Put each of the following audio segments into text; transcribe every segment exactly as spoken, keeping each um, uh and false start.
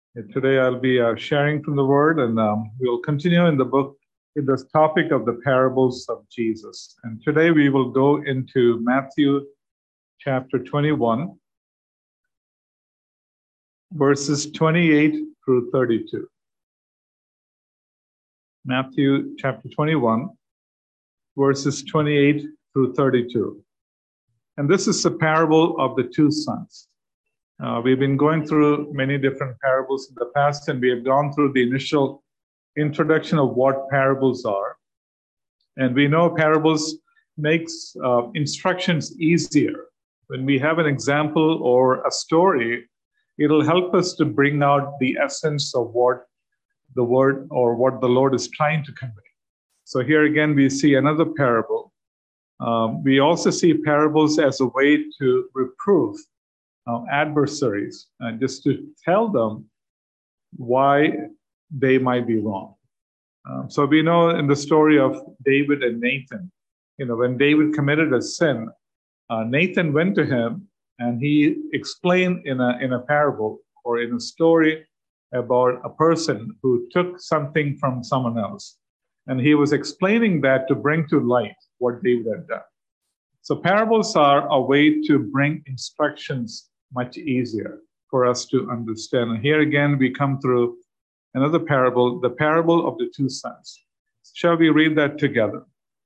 Today I'll be uh, sharing from the Word, and um, we'll continue in the book in this topic of the parables of Jesus. And today we will go into Matthew chapter twenty-one, verses twenty-eight through thirty-two. Matthew chapter twenty-one, verses twenty-eight through thirty-two. And this is the parable of the two sons. Uh, we've been going through many different parables in the past, and we have gone through the initial introduction of what parables are. And we know parables makes uh, instructions easier. When we have an example or a story, it'll help us to bring out the essence of what the word or what the Lord is trying to convey. So here again, we see another parable. Um, we also see parables as a way to reprove Uh, adversaries, uh, just to tell them why they might be wrong. Um, so we know in the story of David and Nathan, you know, when David committed a sin, uh, Nathan went to him and he explained in a in a parable or in a story about a person who took something from someone else, and he was explaining that to bring to light what David had done. So parables are a way to bring instructions much easier for us to understand. And here again, we come through another parable, the parable of the two sons. Shall we read that together?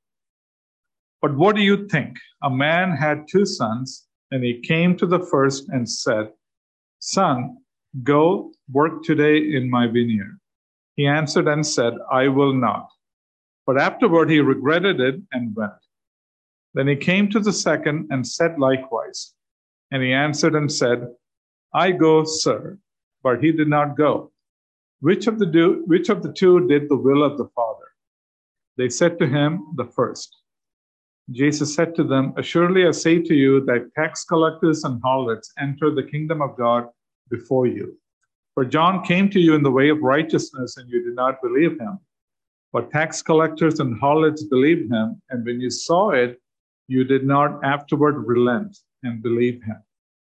But what do you think? A man had two sons, and he came to the first and said, "Son, go work today in my vineyard." He answered and said, "I will not." But afterward he regretted it and went. Then he came to the second and said likewise. And he answered and said, "I go, sir." But he did not go. Which of the do, which of the two did the will of the Father? They said to him, "The first." Jesus said to them, "Assuredly I say to you that tax collectors and harlots enter the kingdom of God before you. For John came to you in the way of righteousness, and you did not believe him. But tax collectors and harlots believed him, and when you saw it, you did not afterward relent and believe him."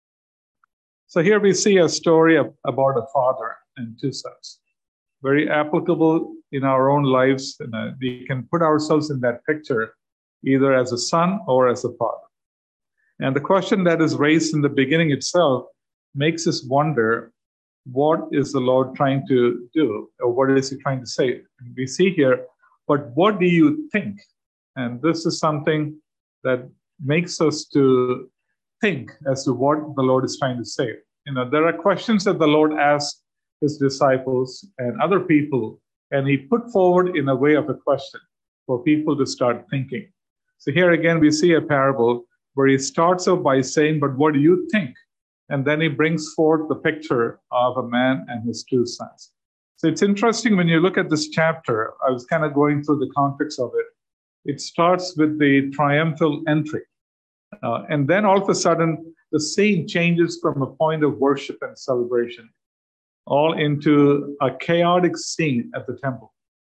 So here we see a story of, about a father and two sons. Very applicable in our own lives. And uh, we can put ourselves in that picture either as a son or as a father. And the question that is raised in the beginning itself makes us wonder, what is the Lord trying to do? Or what is he trying to say? And we see here, but what do you think? And this is something that makes us to think as to what the Lord is trying to say. You know, there are questions that the Lord asked his disciples and other people, and he put forward in a way of a question for people to start thinking. So here again, we see a parable where he starts off by saying, "But what do you think?" And then he brings forth the picture of a man and his two sons. So it's interesting when you look at this chapter. I was kind of going through the context of it. It starts with the triumphal entry. Uh, and then all of a sudden, the scene changes from a point of worship and celebration all into a chaotic scene at the temple.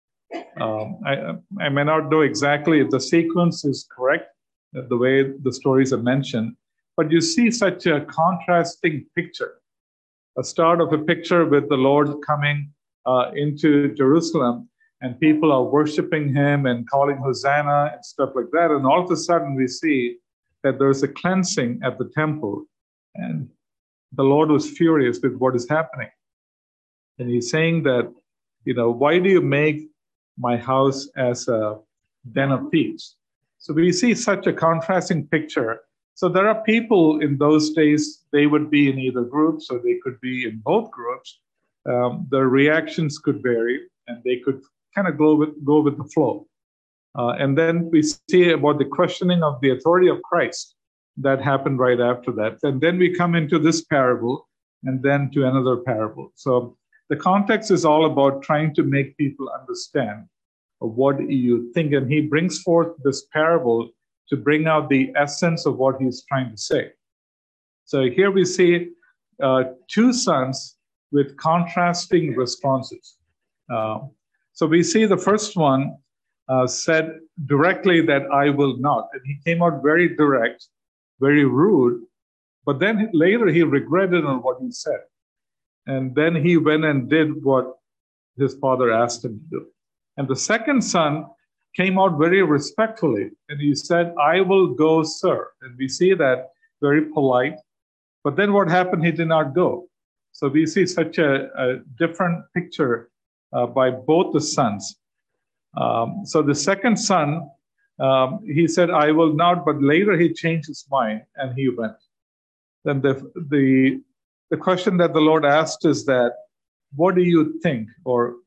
Um, I, I may not know exactly if the sequence is correct, the way the stories are mentioned, but you see such a contrasting picture. A start of a picture with the Lord coming uh, into Jerusalem, and people are worshiping him and calling Hosanna and stuff like that. And all of a sudden, we see that there's a cleansing at the temple, and the Lord was furious with what is happening. And he's saying that, you know, why do you make my house as a den of thieves? So we see such a contrasting picture. So there are people in those days, they would be in either groups or they could be in both groups. Um, their reactions could vary, and they could kind of go with, go with the flow. Uh, and then we see about the questioning of the authority of Christ that happened right after that. And then we come into this parable and then to another parable. So the context is all about trying to make people understand what you think. And he brings forth this parable to bring out the essence of what he's trying to say. So here we see uh, two sons with contrasting responses. Uh, so we see the first one Uh, said directly that "I will not." And he came out very direct, very rude, but then later he regretted on what he said. And then he went and did what his father asked him to do. And the second son came out very respectfully, and he said, I will go, sir. And we see that very polite. But then what happened? He did not go. So we see such a, a different picture uh, by both the sons. Um, so the second son, um, he said, I will not, but later he changed his mind and he went. Then the, the, the question that the Lord asked is that, what do you think? Or,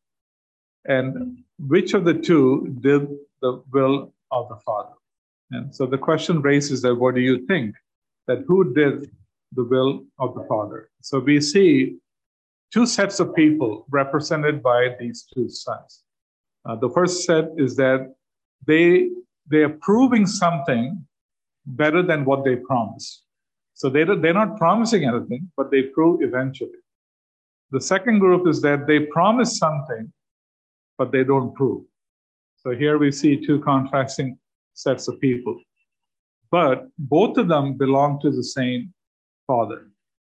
and which of the two did the will of the Father? And so the question raises that, what do you think? That who did the will of the Father? So we see two sets of people represented by these two sons. Uh, the first set is that they, they are proving something better than what they promised. So they, they're not promising anything, but they prove eventually. The second group is that they promise something, but they don't prove. So here we see two contrasting sets of people. But both of them belong to the same Father.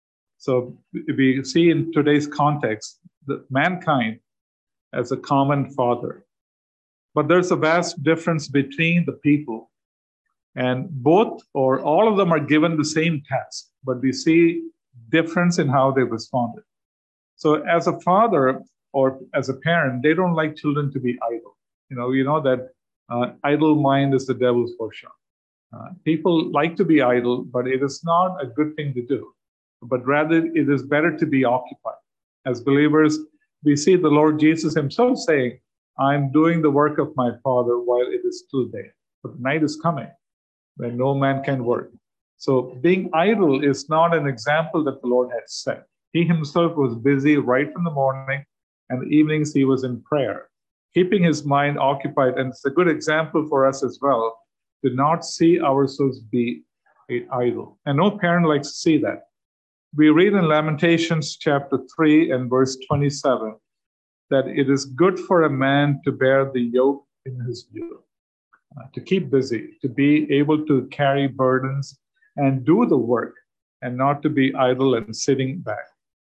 So we see in today's context that mankind as a common Father. But there's a vast difference between the people. And both or all of them are given the same task, but we see difference in how they responded. So as a father or as a parent, they don't like children to be idle. You know, you know that uh, idle mind is the devil's workshop. Uh, people like to be idle, but it is not a good thing to do. But rather, it is better to be occupied. As believers, we see the Lord Jesus himself saying, I'm doing the work of my Father while it is still day. But the night is coming when no man can work. So being idle is not an example that the Lord had set. He himself was busy right from the morning, and the evenings he was in prayer, keeping his mind occupied. And it's a good example for us as well to not see ourselves be idle. And no parent likes to see that. We read in Lamentations chapter three and verse twenty-seven that it is good for a man to bear the yoke in his youth, uh, to keep busy, to be able to carry burdens and do the work and not to be idle and sitting back.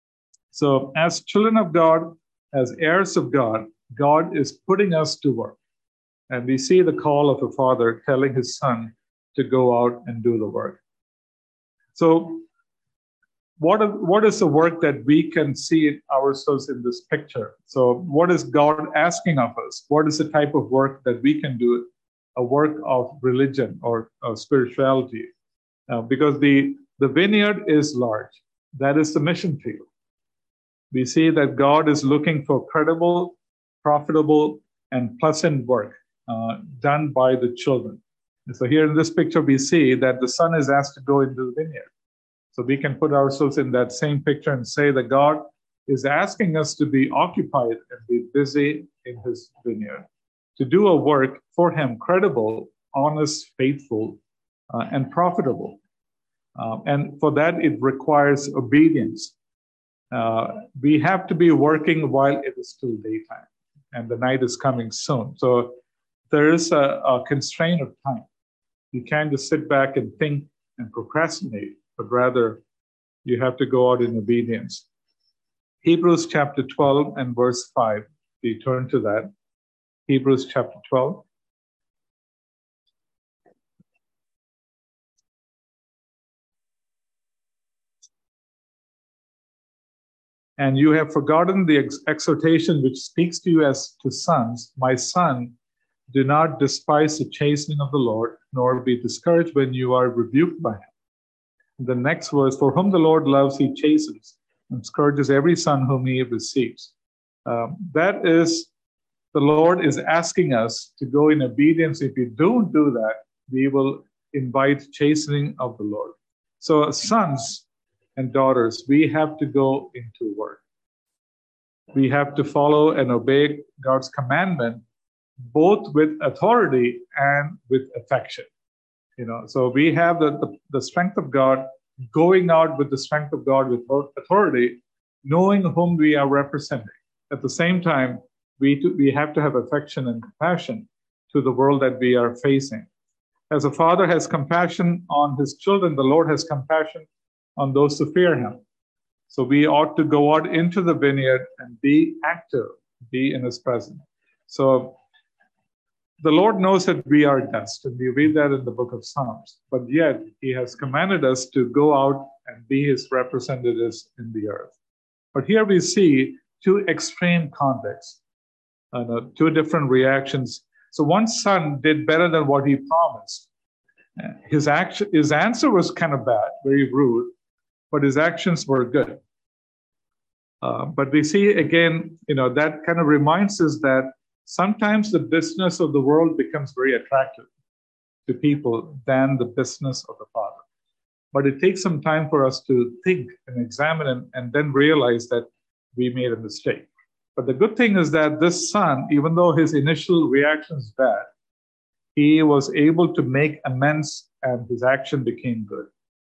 So as children of God, as heirs of God, God is putting us to work. And we see the call of a father telling his son to go out and do the work. So what, are, what is the work that we can see ourselves in this picture? So what is God asking of us? What is the type of work that we can do? A work of religion or of spirituality. Uh, because the, the vineyard is large. That is the mission field. We see that God is looking for credible, profitable, and pleasant work uh, done by the children. And so here in this picture, we see that the son is asked to go into the vineyard. So we can put ourselves in that same picture and say that God is asking us to be occupied and be busy in his vineyard, to do a work for him, credible, honest, faithful, uh, and profitable. Uh, and for that, it requires obedience. Uh, we have to be working while it is still daytime, and the night is coming soon. So there is a, a constraint of time. You can't just sit back and think and procrastinate, but rather you have to go out in obedience. Hebrews chapter twelve and verse five, we turn to that. Hebrews chapter twelve. And you have forgotten the ex- exhortation which speaks to you as to sons. My son, do not despise the chastening of the Lord, nor be discouraged when you are rebuked by him. The next verse, for whom the Lord loves, he chastens and scourges every son whom he receives. Um, that is, the Lord is asking us to go in obedience. If we don't do that, we will invite chastening of the Lord. So as sons and daughters, we have to go into work. We have to follow and obey God's commandment, both with authority and with affection. You know, so we have the, the, the strength of God, going out with the strength of God with authority, knowing whom we are representing. At the same time, we, to, we have to have affection and compassion to the world that we are facing. As a father has compassion on his children, the Lord has compassion on those who fear him. So we ought to go out into the vineyard and be active, be in his presence. So the Lord knows that we are dust, and we read that in the book of Psalms. But yet he has commanded us to go out and be his representatives in the earth. But here we see two extreme contexts, uh, two different reactions. So one son did better than what he promised. His action, his answer was kind of bad, very rude, but his actions were good. Uh, but we see again, you know, that kind of reminds us that sometimes the business of the world becomes very attractive to people than the business of the Father. But it takes some time for us to think and examine and, and then realize that we made a mistake. But the good thing is that this son, even though his initial reaction is bad, he was able to make amends and his action became good.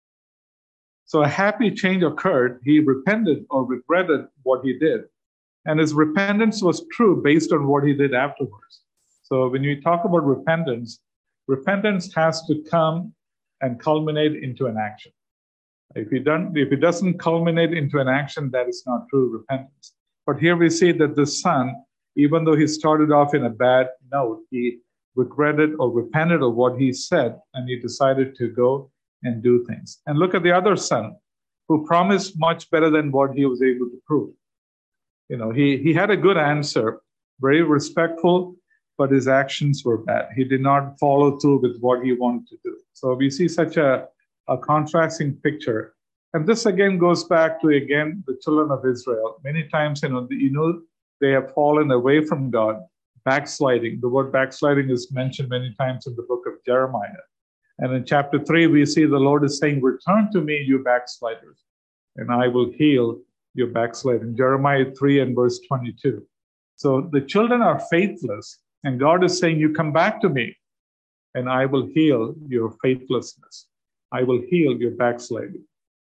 So a happy change occurred. He repented or regretted what he did. And his repentance was true based on what he did afterwards. So when you talk about repentance, repentance has to come and culminate into an action. If it, don't, if it doesn't culminate into an action, that is not true repentance. But here we see that the son, even though he started off in a bad note, he regretted or repented of what he said, and he decided to go and do things. And look at the other son, who promised much better than what he was able to prove. You know, he, he had a good answer, very respectful, but his actions were bad. He did not follow through with what he wanted to do. So we see such a, a contrasting picture. And this again goes back to, again, the children of Israel. Many times, you know, you know, they have fallen away from God, backsliding. The word backsliding is mentioned many times in the book of Jeremiah. And in chapter three, we see the Lord is saying, return to me, you backsliders, and I will heal your backsliding. Jeremiah three and verse twenty-two. So the children are faithless, and God is saying, you come back to me, and I will heal your faithlessness. I will heal your backsliding.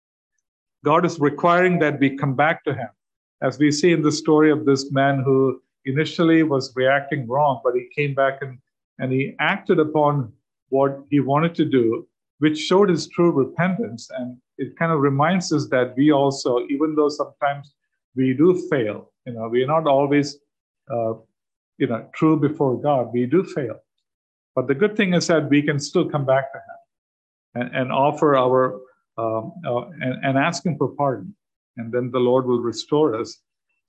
God is requiring that we come back to him. As we see in the story of this man who initially was reacting wrong, but he came back and, and he acted upon what he wanted to do, which showed his true repentance. And it kind of reminds us that we also, even though sometimes we do fail, you know, we are not always, uh, you know, true before God. We do fail. But the good thing is that we can still come back to him and, and offer our, um, uh, and, and ask him for pardon. And then the Lord will restore us.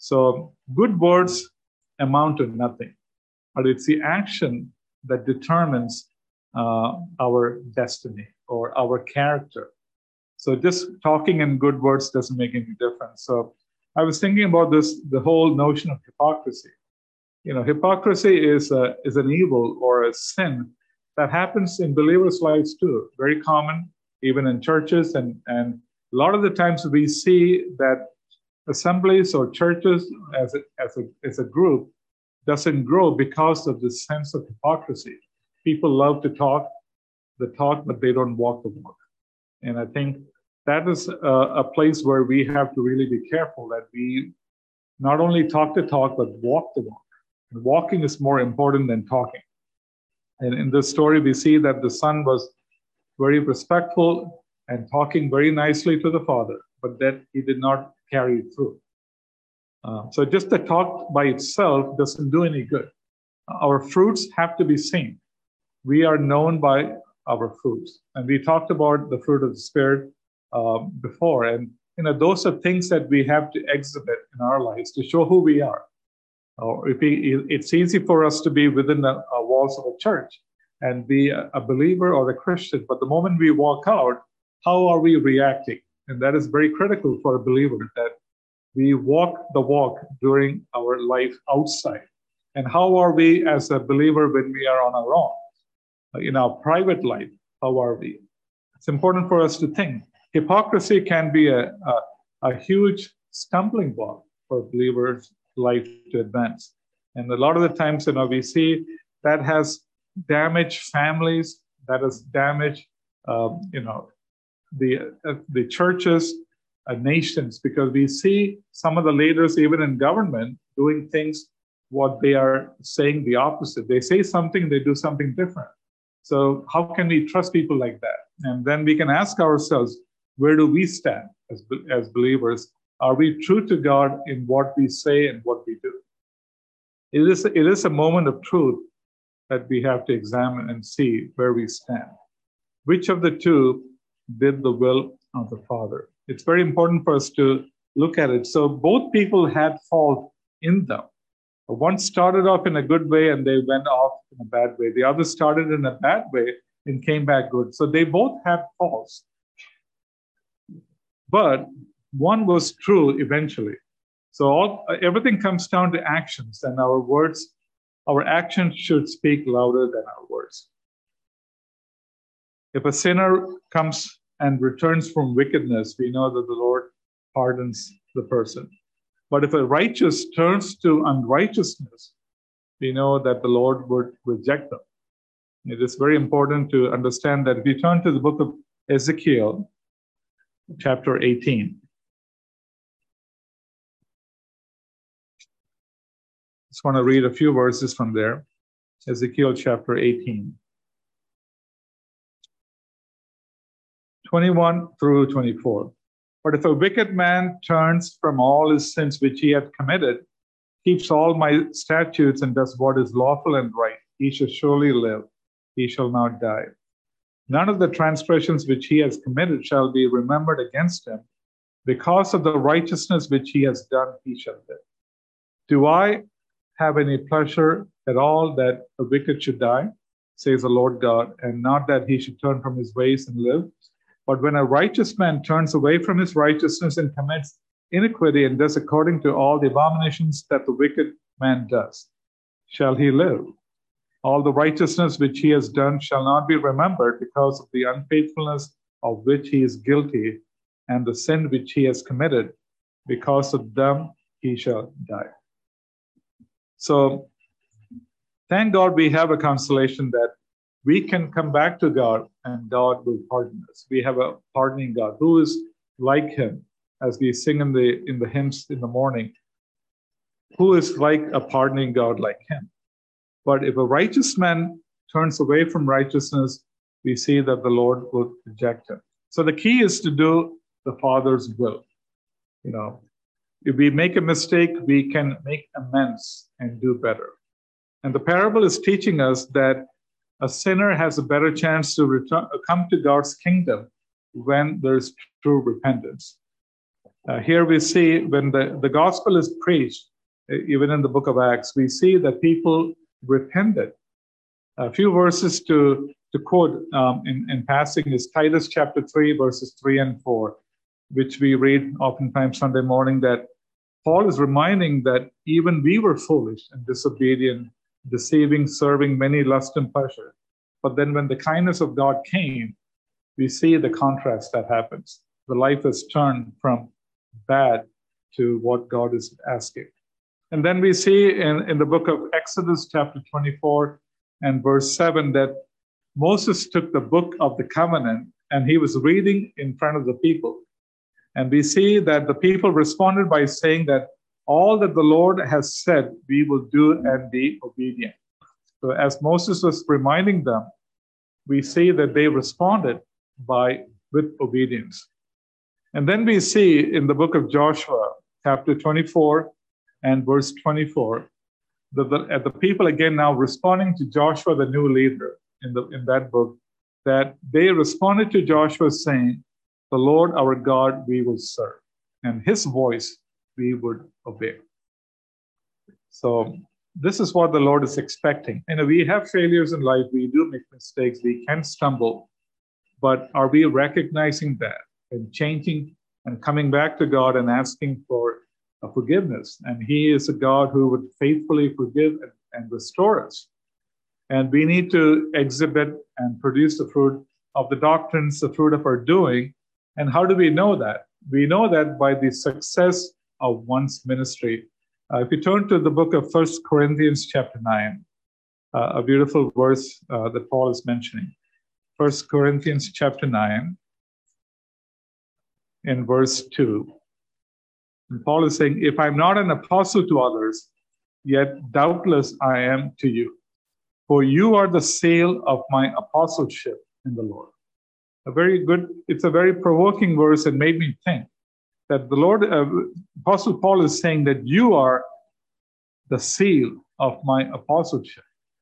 So good words amount to nothing, but it's the action that determines uh, our destiny or our character. So just talking in good words doesn't make any difference. So I was thinking about this, the whole notion of hypocrisy. You know, hypocrisy is a, is an evil or a sin that happens in believers' lives too. Very common, even in churches. And, and a lot of the times we see that assemblies or churches as a, as a, as a group doesn't grow because of this sense of hypocrisy. People love to talk the talk, but they don't walk the walk. And I think that is a, a place where we have to really be careful that we not only talk the talk, but walk the walk. And walking is more important than talking. And in this story, we see that the son was very respectful and talking very nicely to the father, but that he did not carry it through. Uh, so just the talk by itself doesn't do any good. Our fruits have to be seen. We are known by our fruits. And we talked about the fruit of the Spirit uh, before. And you know, those are things that we have to exhibit in our lives to show who we are. Or if we, it's easy for us to be within the uh, walls of a church and be a, a believer or a Christian. But the moment we walk out, how are we reacting? And that is very critical for a believer, that we walk the walk during our life outside. And how are we as a believer when we are on our own? In our private life, how are we? It's important for us to think. Hypocrisy can be a, a, a huge stumbling block for believers' life to advance. And a lot of the times, you know, we see that has damaged families, that has damaged, um, you know, the uh, the churches, uh, nations, because we see some of the leaders, even in government, doing things what they are saying the opposite. They say something, they do something different. So how can we trust people like that? And then we can ask ourselves, where do we stand as, as believers Are we true to God in what we say and what we do? It is, it is a moment of truth that we have to examine and see where we stand. Which of the two did the will of the Father? It's very important for us to look at it. So both people had fault in them. One started off in a good way and they went off in a bad way. The other started in a bad way and came back good. So they both had faults. But one was true eventually. So all, everything comes down to actions, and our words, our actions should speak louder than our words. If a sinner comes and returns from wickedness, we know that the Lord pardons the person. But if a righteous turns to unrighteousness, we know that the Lord would reject them. It is very important to understand that if you turn to the book of Ezekiel, chapter eighteen. Just want to read a few verses from there. Ezekiel chapter eighteen. twenty-one through twenty-four. But if a wicked man turns from all his sins which he hath committed, keeps all my statutes, and does what is lawful and right, he shall surely live, he shall not die. None of the transgressions which he has committed shall be remembered against him. Because of the righteousness which he has done, he shall live. Do I have any pleasure at all that the wicked should die, says the Lord God, and not that he should turn from his ways and live? But when a righteous man turns away from his righteousness and commits iniquity and does according to all the abominations that the wicked man does, shall he live? All the righteousness which he has done shall not be remembered because of the unfaithfulness of which he is guilty, and the sin which he has committed, because of them he shall die. So, thank God we have a consolation that we can come back to God and God will pardon us. We have a pardoning God who is like him, as we sing in the in the hymns in the morning. Who is like a pardoning God like him? But if a righteous man turns away from righteousness, we see that the Lord will reject him. So the key is to do the Father's will. You know, if we make a mistake, we can make amends and do better. And the parable is teaching us that a sinner has a better chance to return, come to God's kingdom when there's true repentance. Uh, here we see when the, the gospel is preached, even in the book of Acts, we see that people repented. A few verses to, to quote um, in, in passing is Titus chapter three, verses three and four, which we read oftentimes Sunday morning, that Paul is reminding that even we were foolish and disobedient, deceiving, serving many lust and pleasure. But then when the kindness of God came, we see the contrast that happens. The life has turned from bad to what God is asking. And then we see in, in the book of Exodus chapter twenty-four and verse seven that Moses took the book of the covenant and he was reading in front of the people. And we see that the people responded by saying that all that the Lord has said, we will do and be obedient. So as Moses was reminding them, we see that they responded by with obedience. And then we see in the book of Joshua, chapter twenty-four and verse twenty-four, that the, the people again now responding to Joshua, the new leader in, the, in that book, that they responded to Joshua saying, the Lord our God we will serve, and his voice we would obey. So this is what the Lord is expecting. You know, we have failures in life, we do make mistakes, we can stumble, but are we recognizing that and changing and coming back to God and asking for a forgiveness? And he is a God who would faithfully forgive and, and restore us. And we need to exhibit and produce the fruit of the doctrines, the fruit of our doing. And how do we know that? We know that by the success of one's ministry. Uh, if you turn to the book of First Corinthians chapter nine, uh, a beautiful verse uh, that Paul is mentioning. First Corinthians chapter nine, in verse two. And Paul is saying, if I'm not an apostle to others, yet doubtless I am to you. For you are the seal of my apostleship in the Lord. A very good, it's a very provoking verse and made me think. that the Lord, uh, Apostle Paul is saying that you are the seal of my apostleship.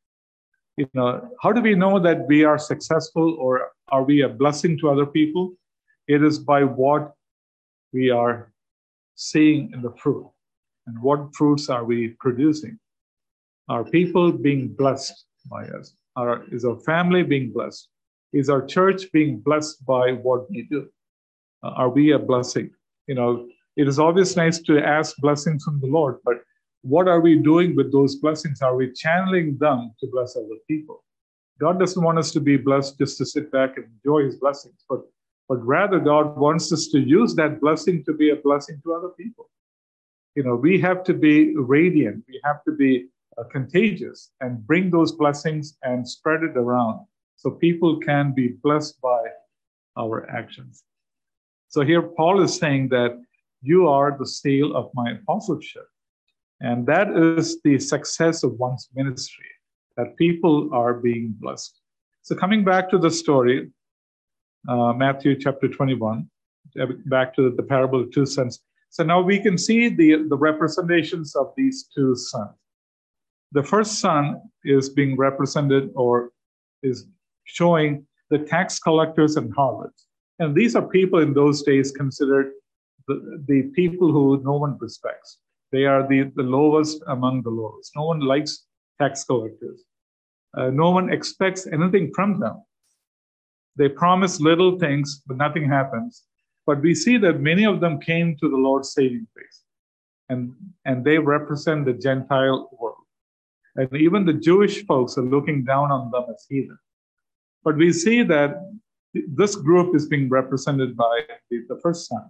You know, how do we know that we are successful or are we a blessing to other people? It is by what we are seeing in the fruit. And what fruits are we producing? Are people being blessed by us? Are, is our family being blessed? Is our church being blessed by what we do? Uh, are we a blessing? You know, it is always nice to ask blessings from the Lord, but what are we doing with those blessings? Are we channeling them to bless other people? God doesn't want us to be blessed just to sit back and enjoy his blessings, but, but rather God wants us to use that blessing to be a blessing to other people. You know, we have to be radiant. We have to be uh, contagious and bring those blessings and spread it around so people can be blessed by our actions. So here Paul is saying that you are the seal of my apostleship. And that is the success of one's ministry, that people are being blessed. So coming back to the story, uh, Matthew chapter twenty-one, back to the parable of two sons. So now we can see the, the representations of these two sons. The first son is being represented or is showing the tax collectors and harlots. And these are people in those days considered the, the people who no one respects. They are the, the lowest among the lowest. No one likes tax collectors. Uh, no one expects anything from them. They promise little things, but nothing happens. But we see that many of them came to the Lord's saving grace. And, and they represent the Gentile world. And even the Jewish folks are looking down on them as heathen. But we see that this group is being represented by the, the first son.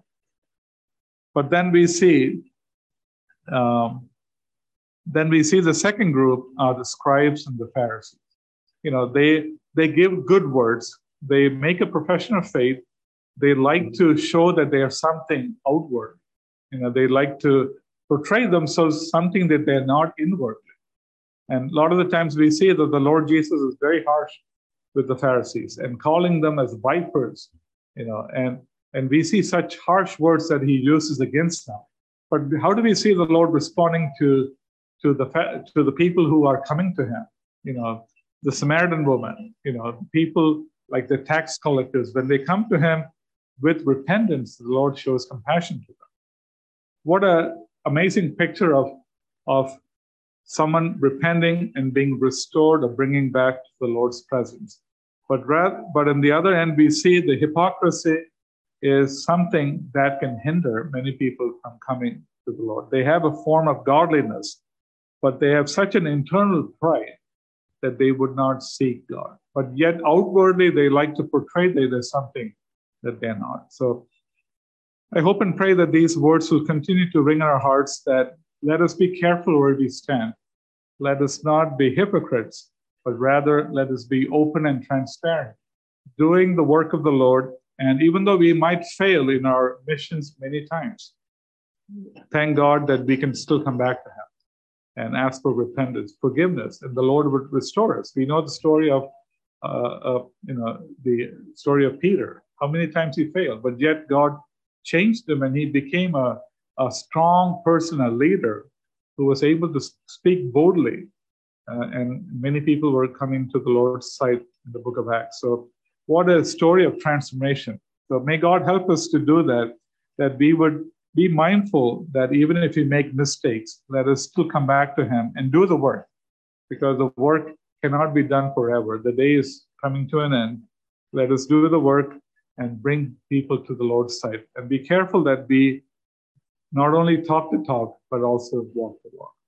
But then we see Um, then we see the second group are the scribes and the Pharisees. You know, they they give good words. They make a profession of faith. They like to show that they are something outward. You know, they like to portray themselves something that they're not inwardly. And a lot of the times we see that the Lord Jesus is very harsh with the Pharisees and calling them as vipers. You know, and and we see such harsh words that he uses against them. But how do we see the Lord responding to, to, the, to the people who are coming to him? You know, the Samaritan woman, you know, people like the tax collectors, when they come to him with repentance, the Lord shows compassion to them. What an amazing picture of, of someone repenting and being restored or bringing back to the Lord's presence. But, rather, but on the other end, we see the hypocrisy is something that can hinder many people from coming to the Lord. They have a form of godliness, but they have such an internal pride that they would not seek God. But yet outwardly, they like to portray that there's something that they're not. So I hope and pray that these words will continue to ring in our hearts, that let us be careful where we stand. Let us not be hypocrites, but rather let us be open and transparent, doing the work of the Lord. And even though we might fail in our missions many times, thank God that we can still come back to him and ask for repentance, forgiveness, and the Lord would restore us. We know the story of, uh, of you know, the story of Peter, how many times he failed, but yet God changed him and he became a, a strong person, a leader who was able to speak boldly. Uh, and many people were coming to the Lord's side in the book of Acts. So what a story of transformation. So may God help us to do that, that we would be mindful that even if we make mistakes, let us still come back to him and do the work, because the work cannot be done forever. The day is coming to an end. Let us do the work and bring people to the Lord's side. And be careful that we not only talk the talk, but also walk the walk.